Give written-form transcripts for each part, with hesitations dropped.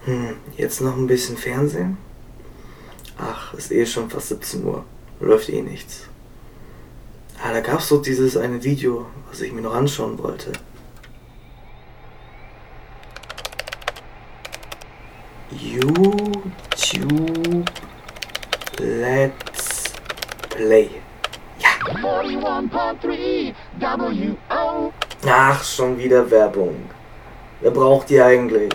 Jetzt noch ein bisschen Fernsehen? Ach, ist eh schon fast 17 Uhr. Läuft eh nichts. Da gab's so dieses eine Video, was ich mir noch anschauen wollte. YouTube Let's Play. Ja. 41.3 WO. Ach, schon wieder Werbung. Wer braucht die eigentlich?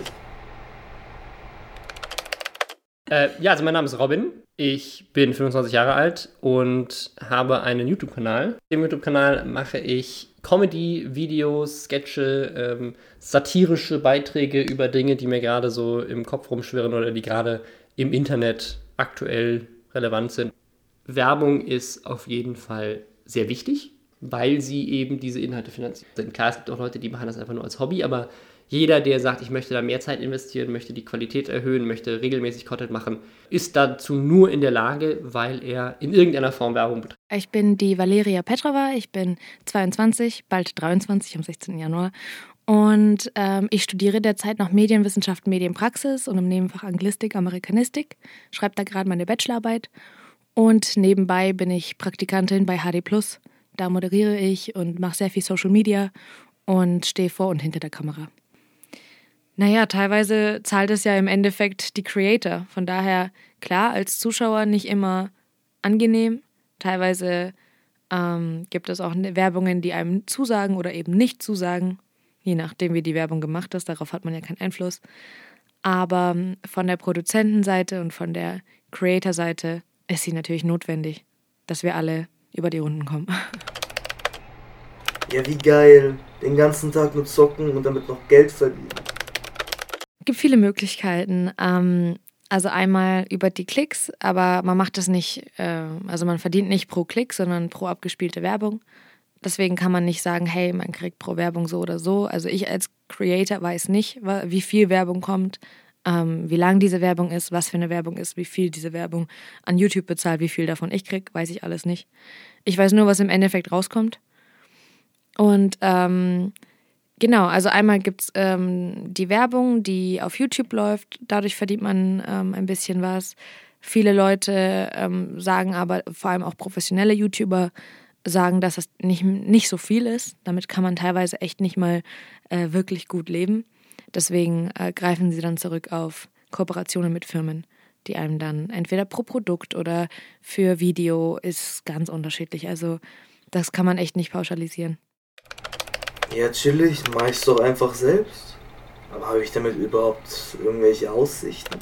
Also mein Name ist Robin. Ich bin 25 Jahre alt und habe einen YouTube-Kanal. Auf dem YouTube-Kanal mache ich Comedy-Videos, Sketche, satirische Beiträge über Dinge, die mir gerade so im Kopf rumschwirren oder die gerade im Internet aktuell relevant sind. Werbung ist auf jeden Fall sehr wichtig, weil sie eben diese Inhalte finanzieren. Klar, es gibt auch Leute, die machen das einfach nur als Hobby, aber jeder, der sagt, ich möchte da mehr Zeit investieren, möchte die Qualität erhöhen, möchte regelmäßig Content machen, ist dazu nur in der Lage, weil er in irgendeiner Form Werbung betreibt. Ich bin die Valeria Petrova, ich bin 22, bald 23 am 16. Januar und ich studiere derzeit noch Medienwissenschaft, Medienpraxis und im Nebenfach Anglistik, Amerikanistik, schreibe da gerade meine Bachelorarbeit und nebenbei bin ich Praktikantin bei HD+. Da moderiere ich und mache sehr viel Social Media und stehe vor und hinter der Kamera. Naja, teilweise zahlt es ja im Endeffekt die Creator. Von daher, klar, als Zuschauer nicht immer angenehm. Teilweise gibt es auch Werbungen, die einem zusagen oder eben nicht zusagen. Je nachdem, wie die Werbung gemacht ist. Darauf hat man ja keinen Einfluss. Aber von der Produzentenseite und von der Creator-Seite ist sie natürlich notwendig, dass wir alle über die Runden kommen. Ja, wie geil. Den ganzen Tag nur zocken und damit noch Geld verdienen. Es gibt viele Möglichkeiten. Also einmal über die Klicks, aber man macht das nicht, also man verdient nicht pro Klick, sondern pro abgespielte Werbung. Deswegen kann man nicht sagen, hey, man kriegt pro Werbung so oder so. Also ich als Creator weiß nicht, wie viel Werbung kommt, wie lang diese Werbung ist, was für eine Werbung ist, wie viel diese Werbung an YouTube bezahlt, wie viel davon ich kriege, weiß ich alles nicht. Ich weiß nur, was im Endeffekt rauskommt. Und genau, also einmal gibt es die Werbung, die auf YouTube läuft. Dadurch verdient man ein bisschen was. Viele Leute sagen aber, vor allem auch professionelle YouTuber, sagen, dass das nicht so viel ist. Damit kann man teilweise echt nicht mal wirklich gut leben. Deswegen greifen sie dann zurück auf Kooperationen mit Firmen, die einem dann entweder pro Produkt oder für Video ist ganz unterschiedlich. Also das kann man echt nicht pauschalisieren. Ja, chillig, mach ich's doch einfach selbst. Aber habe ich damit überhaupt irgendwelche Aussichten?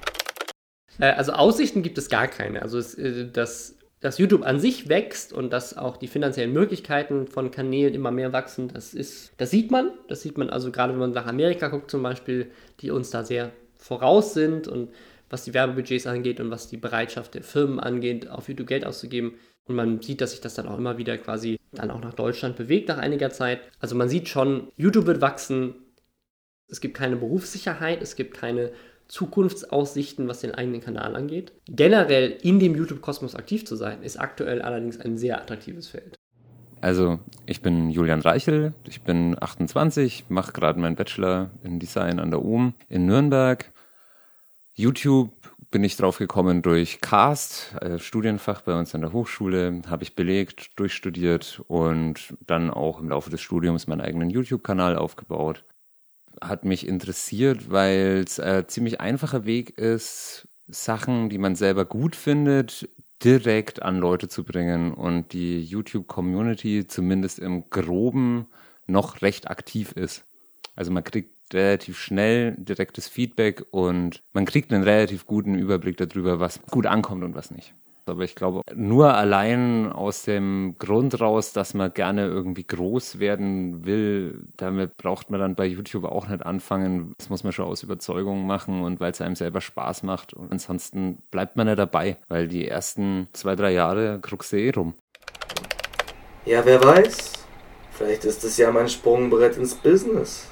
Also Aussichten gibt es gar keine. Also dass YouTube an sich wächst und dass auch die finanziellen Möglichkeiten von Kanälen immer mehr wachsen, das sieht man. Das sieht man also gerade, wenn man nach Amerika guckt zum Beispiel, die uns da sehr voraus sind und was die Werbebudgets angeht und was die Bereitschaft der Firmen angeht, auf YouTube Geld auszugeben. Und man sieht, dass sich das dann auch immer wieder quasi dann auch nach Deutschland bewegt nach einiger Zeit. Also man sieht schon, YouTube wird wachsen. Es gibt keine Berufssicherheit, es gibt keine Zukunftsaussichten, was den eigenen Kanal angeht. Generell in dem YouTube-Kosmos aktiv zu sein, ist aktuell allerdings ein sehr attraktives Feld. Also ich bin Julian Reichel, ich bin 28, mache gerade meinen Bachelor in Design an der UM in Nürnberg. YouTube bin ich drauf gekommen durch Cast, Studienfach bei uns an der Hochschule, habe ich belegt, durchstudiert und dann auch im Laufe des Studiums meinen eigenen YouTube-Kanal aufgebaut. Hat mich interessiert, weil es ein ziemlich einfacher Weg ist, Sachen, die man selber gut findet, direkt an Leute zu bringen und die YouTube-Community zumindest im Groben noch recht aktiv ist. Also man kriegt relativ schnell direktes Feedback und man kriegt einen relativ guten Überblick darüber, was gut ankommt und was nicht. Aber ich glaube, nur allein aus dem Grund raus, dass man gerne irgendwie groß werden will, damit braucht man dann bei YouTube auch nicht anfangen. Das muss man schon aus Überzeugung machen und weil es einem selber Spaß macht. Und ansonsten bleibt man ja dabei, weil die ersten 2-3 Jahre kruckst du eh rum. Ja, wer weiß. Vielleicht ist es ja mein Sprungbrett ins Business.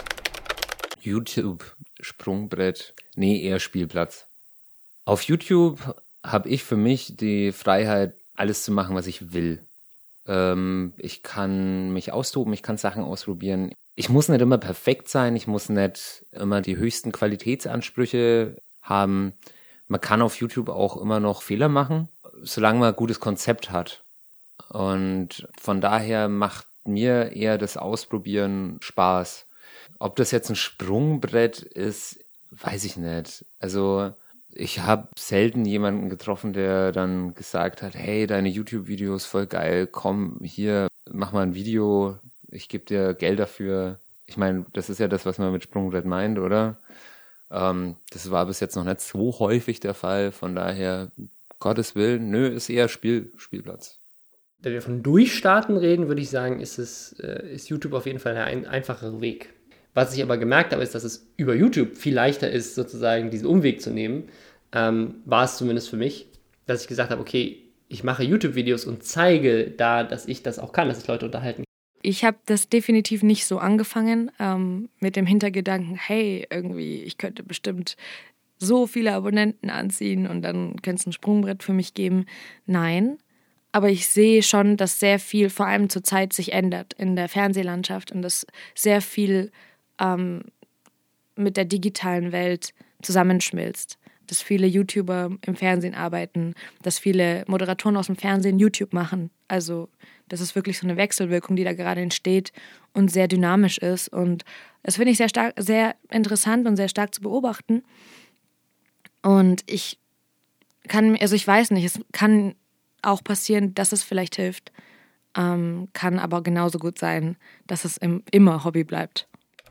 YouTube, Sprungbrett, nee, eher Spielplatz. Auf YouTube habe ich für mich die Freiheit, alles zu machen, was ich will. Ich kann mich austoben, ich kann Sachen ausprobieren. Ich muss nicht immer perfekt sein, ich muss nicht immer die höchsten Qualitätsansprüche haben. Man kann auf YouTube auch immer noch Fehler machen, solange man ein gutes Konzept hat. Und von daher macht mir eher das Ausprobieren Spaß. Ob das jetzt ein Sprungbrett ist, weiß ich nicht. Also ich habe selten jemanden getroffen, der dann gesagt hat, hey, deine YouTube-Videos voll geil, komm hier, mach mal ein Video, ich gebe dir Geld dafür. Ich meine, das ist ja das, was man mit Sprungbrett meint, oder? Das war bis jetzt noch nicht so häufig der Fall, von daher, Gottes Willen, ist eher Spielplatz. Wenn wir von Durchstarten reden, würde ich sagen, ist YouTube auf jeden Fall ein einfacher Weg. Was ich aber gemerkt habe, ist, dass es über YouTube viel leichter ist, sozusagen diesen Umweg zu nehmen. War es zumindest für mich, dass ich gesagt habe, okay, ich mache YouTube-Videos und zeige da, dass ich das auch kann, dass ich Leute unterhalten kann. Ich habe das definitiv nicht so angefangen, mit dem Hintergedanken, hey, irgendwie, ich könnte bestimmt so viele Abonnenten anziehen und dann könnte es ein Sprungbrett für mich geben. Nein, aber ich sehe schon, dass sehr viel, vor allem zur Zeit, sich ändert in der Fernsehlandschaft und dass sehr viel mit der digitalen Welt zusammenschmilzt. Dass viele YouTuber im Fernsehen arbeiten, dass viele Moderatoren aus dem Fernsehen YouTube machen. Also das ist wirklich so eine Wechselwirkung, die da gerade entsteht und sehr dynamisch ist. Und das finde ich sehr interessant und sehr stark zu beobachten. Und ich weiß nicht, es kann auch passieren, dass es vielleicht hilft, kann aber genauso gut sein, dass es immer Hobby bleibt.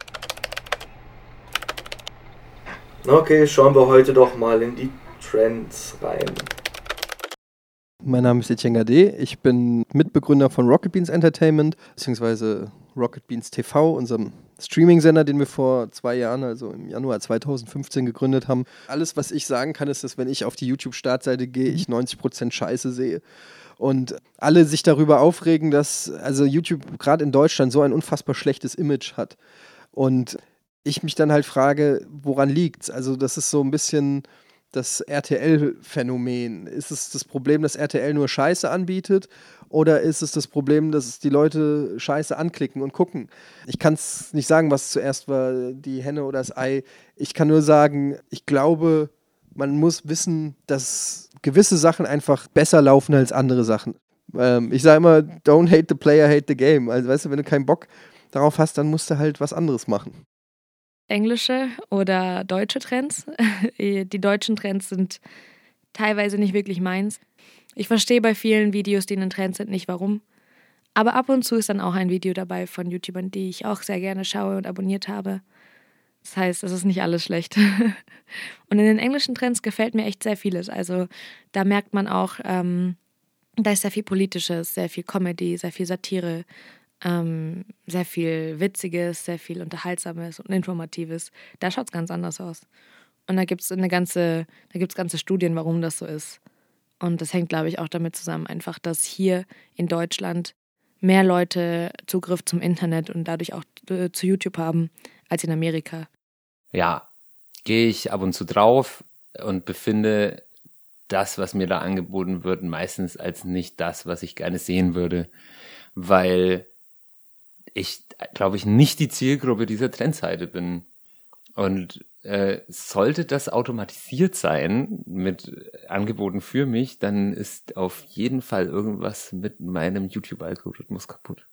Okay, schauen wir heute doch mal in die Trends rein. Mein Name ist Etienne Gade, ich bin Mitbegründer von Rocket Beans Entertainment, beziehungsweise Rocket Beans TV, unserem Streaming-Sender, den wir vor 2 Jahren, also im Januar 2015 gegründet haben. Alles, was ich sagen kann, ist, dass wenn ich auf die YouTube-Startseite gehe, ich 90% Scheiße sehe. Und alle sich darüber aufregen, dass also YouTube gerade in Deutschland so ein unfassbar schlechtes Image hat. Und ich mich dann halt frage, woran liegt's? Also das ist so ein bisschen das RTL-Phänomen. Ist es das Problem, dass RTL nur Scheiße anbietet? Oder ist es das Problem, dass die Leute Scheiße anklicken und gucken? Ich kann es nicht sagen, was zuerst war, die Henne oder das Ei. Ich kann nur sagen, ich glaube, man muss wissen, dass gewisse Sachen einfach besser laufen als andere Sachen. Ich sage immer, don't hate the player, hate the game. Also weißt du, wenn du keinen Bock darauf hast, dann musst du halt was anderes machen. Englische oder deutsche Trends. Die deutschen Trends sind teilweise nicht wirklich meins. Ich verstehe bei vielen Videos, die ein Trend sind, nicht warum. Aber ab und zu ist dann auch ein Video dabei von YouTubern, die ich auch sehr gerne schaue und abonniert habe. Das heißt, es ist nicht alles schlecht. Und in den englischen Trends gefällt mir echt sehr vieles. Also da merkt man auch, da ist sehr viel Politisches, sehr viel Comedy, sehr viel Satire, sehr viel Witziges, sehr viel Unterhaltsames und Informatives. Da schaut es ganz anders aus. Und da gibt es ganze Studien, warum das so ist. Und das hängt, glaube ich, auch damit zusammen, einfach, dass hier in Deutschland mehr Leute Zugriff zum Internet und dadurch auch zu YouTube haben, als in Amerika. Ja, gehe ich ab und zu drauf und befinde das, was mir da angeboten wird, meistens als nicht das, was ich gerne sehen würde, weil ich, glaube ich, nicht die Zielgruppe dieser Trendseite bin. Und sollte das automatisiert sein mit Angeboten für mich, dann ist auf jeden Fall irgendwas mit meinem YouTube-Algorithmus kaputt.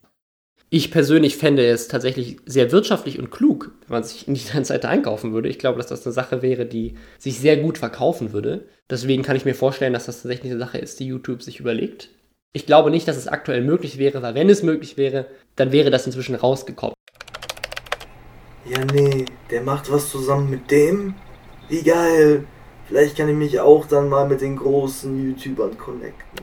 Ich persönlich fände es tatsächlich sehr wirtschaftlich und klug, wenn man sich in die Trendseite einkaufen würde. Ich glaube, dass das eine Sache wäre, die sich sehr gut verkaufen würde. Deswegen kann ich mir vorstellen, dass das tatsächlich eine Sache ist, die YouTube sich überlegt. Ich glaube nicht, dass es aktuell möglich wäre, weil wenn es möglich wäre, dann wäre das inzwischen rausgekommen. Ja, nee, der macht was zusammen mit dem? Wie geil. Vielleicht kann ich mich auch dann mal mit den großen YouTubern connecten.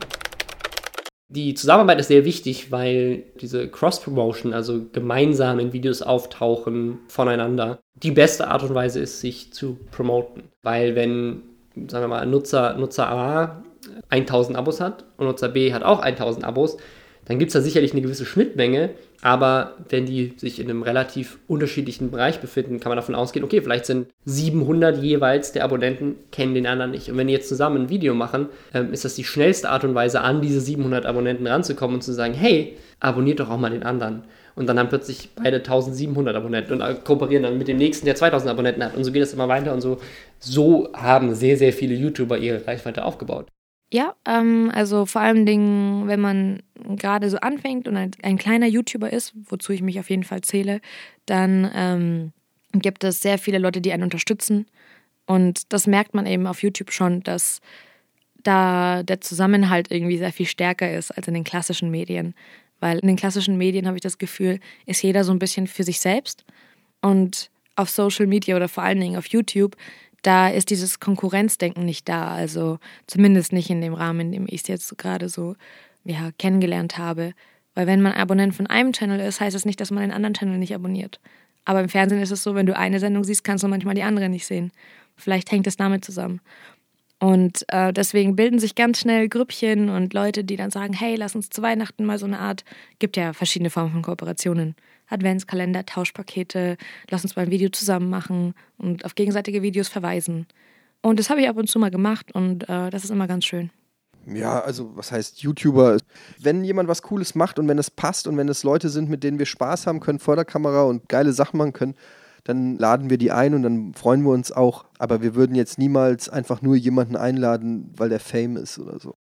Die Zusammenarbeit ist sehr wichtig, weil diese Cross-Promotion, also gemeinsam in Videos auftauchen voneinander, die beste Art und Weise ist, sich zu promoten. Weil wenn, sagen wir mal, Nutzer A 1000 Abos hat und Nutzer B hat auch 1000 Abos, dann gibt es da sicherlich eine gewisse Schnittmenge, aber wenn die sich in einem relativ unterschiedlichen Bereich befinden, kann man davon ausgehen, okay, vielleicht sind 700 jeweils der Abonnenten, kennen den anderen nicht. Und wenn die jetzt zusammen ein Video machen, ist das die schnellste Art und Weise, an diese 700 Abonnenten ranzukommen und zu sagen, hey, abonniert doch auch mal den anderen. und dann haben plötzlich beide 1700 Abonnenten und kooperieren dann mit dem nächsten, der 2000 Abonnenten hat und so geht es immer weiter und so haben sehr, sehr viele YouTuber ihre Reichweite aufgebaut. Ja, also vor allen Dingen, wenn man gerade so anfängt und ein kleiner YouTuber ist, wozu ich mich auf jeden Fall zähle, dann gibt es sehr viele Leute, die einen unterstützen. Und das merkt man eben auf YouTube schon, dass da der Zusammenhalt irgendwie sehr viel stärker ist als in den klassischen Medien. Weil in den klassischen Medien, habe ich das Gefühl, ist jeder so ein bisschen für sich selbst. Und auf Social Media oder vor allen Dingen auf YouTube, da ist dieses Konkurrenzdenken nicht da. Also zumindest nicht in dem Rahmen, in dem ich es jetzt gerade so kennengelernt habe. Weil wenn man Abonnent von einem Channel ist, heißt das nicht, dass man den anderen Channel nicht abonniert. Aber im Fernsehen ist es so, wenn du eine Sendung siehst, kannst du manchmal die andere nicht sehen. Vielleicht hängt es damit zusammen. Und deswegen bilden sich ganz schnell Grüppchen und Leute, die dann sagen, hey, lass uns zu Weihnachten mal so eine Art, gibt ja verschiedene Formen von Kooperationen. Adventskalender, Tauschpakete, lass uns mal ein Video zusammen machen und auf gegenseitige Videos verweisen. Und das habe ich ab und zu mal gemacht und das ist immer ganz schön. Ja, also was heißt YouTuber? Wenn jemand was Cooles macht und wenn es passt und wenn es Leute sind, mit denen wir Spaß haben können vor der Kamera und geile Sachen machen können, dann laden wir die ein und dann freuen wir uns auch. Aber wir würden jetzt niemals einfach nur jemanden einladen, weil der Fame ist oder so.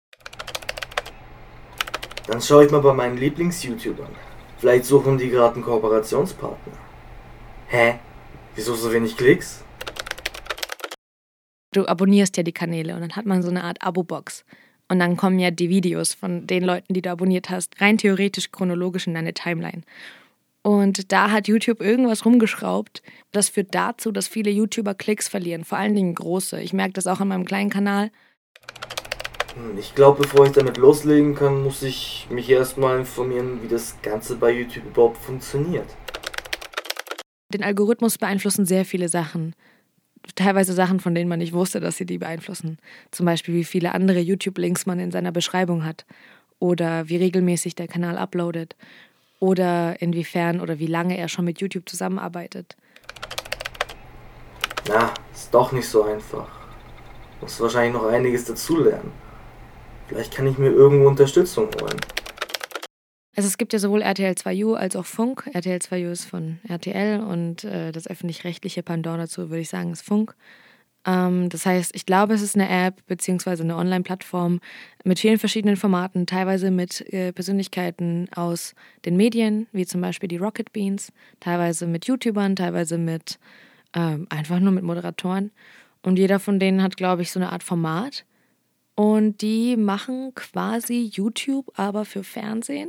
Dann schaue ich mal bei meinen Lieblings-YouTubern. Vielleicht suchen die gerade einen Kooperationspartner. Hä? Wieso so wenig Klicks? Du abonnierst ja die Kanäle und dann hat man so eine Art Abo-Box. Und dann kommen ja die Videos von den Leuten, die du abonniert hast, rein theoretisch chronologisch in deine Timeline. Und da hat YouTube irgendwas rumgeschraubt. Das führt dazu, dass viele YouTuber Klicks verlieren, vor allen Dingen große. Ich merke das auch an meinem kleinen Kanal. Ich glaube, bevor ich damit loslegen kann, muss ich mich erstmal informieren, wie das Ganze bei YouTube überhaupt funktioniert. Den Algorithmus beeinflussen sehr viele Sachen. Teilweise Sachen, von denen man nicht wusste, dass sie die beeinflussen. Zum Beispiel, wie viele andere YouTube-Links man in seiner Beschreibung hat. Oder wie regelmäßig der Kanal uploadet. Oder inwiefern oder wie lange er schon mit YouTube zusammenarbeitet. Na, ist doch nicht so einfach. Muss wahrscheinlich noch einiges dazulernen. Vielleicht kann ich mir irgendwo Unterstützung holen. Also es gibt ja sowohl RTL 2U als auch Funk. RTL 2U ist von RTL und das öffentlich-rechtliche Pendant dazu, würde ich sagen, ist Funk. Das heißt, ich glaube, es ist eine App bzw. eine Online-Plattform mit vielen verschiedenen Formaten, teilweise mit Persönlichkeiten aus den Medien, wie zum Beispiel die Rocket Beans, teilweise mit YouTubern, teilweise mit einfach nur mit Moderatoren. Und jeder von denen hat, glaube ich, so eine Art Format. Und die machen quasi YouTube, aber für Fernsehen.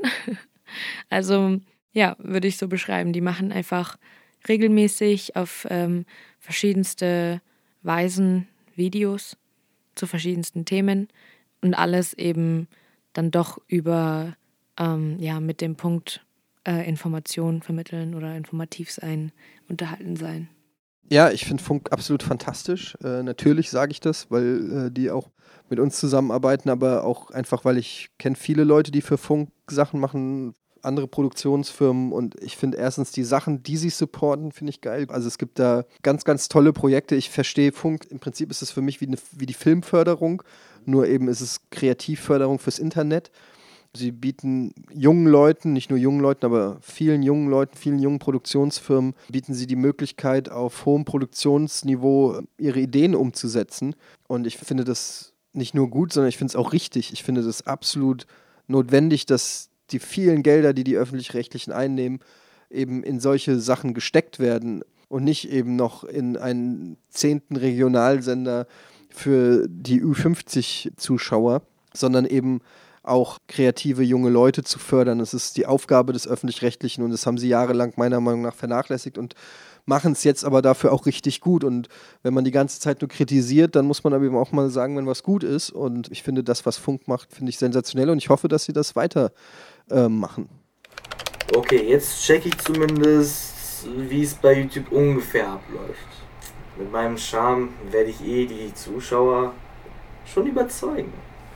Also, ja, würde ich so beschreiben. Die machen einfach regelmäßig auf verschiedenste Weisen Videos zu verschiedensten Themen und alles eben dann doch über, mit dem Punkt Information vermitteln oder informativ sein, unterhalten sein. Ja, ich finde Funk absolut fantastisch. Natürlich sage ich das, weil die auch mit uns zusammenarbeiten, aber auch einfach, weil ich kenne viele Leute, die für Funk Sachen machen, andere Produktionsfirmen und ich finde erstens die Sachen, die sie supporten, finde ich geil. Also es gibt da ganz, ganz tolle Projekte. Ich verstehe Funk, im Prinzip ist es für mich wie die Filmförderung, nur eben ist es Kreativförderung fürs Internet. Sie bieten jungen Leuten, nicht nur jungen Leuten, aber vielen jungen Leuten, vielen jungen Produktionsfirmen, bieten sie die Möglichkeit, auf hohem Produktionsniveau ihre Ideen umzusetzen. Und ich finde das nicht nur gut, sondern ich finde es auch richtig. Ich finde das absolut notwendig, dass die vielen Gelder, die die Öffentlich-Rechtlichen einnehmen, eben in solche Sachen gesteckt werden und nicht eben noch in einen 10. Regionalsender für die Ü50-Zuschauer, sondern eben auch kreative junge Leute zu fördern. Das ist die Aufgabe des Öffentlich-Rechtlichen und das haben sie jahrelang meiner Meinung nach vernachlässigt und machen es jetzt aber dafür auch richtig gut. Und wenn man die ganze Zeit nur kritisiert, dann muss man aber eben auch mal sagen, wenn was gut ist. Und ich finde, das, was Funk macht, finde ich sensationell und ich hoffe, dass sie das weiter machen. Okay, jetzt checke ich zumindest, wie es bei YouTube ungefähr abläuft. Mit meinem Charme werde ich die Zuschauer schon überzeugen.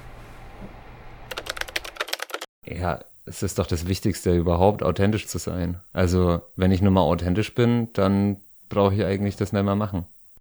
Ja, es ist doch das Wichtigste überhaupt, authentisch zu sein. Also, wenn ich nur mal authentisch bin, dann brauche ich eigentlich das nicht mehr machen.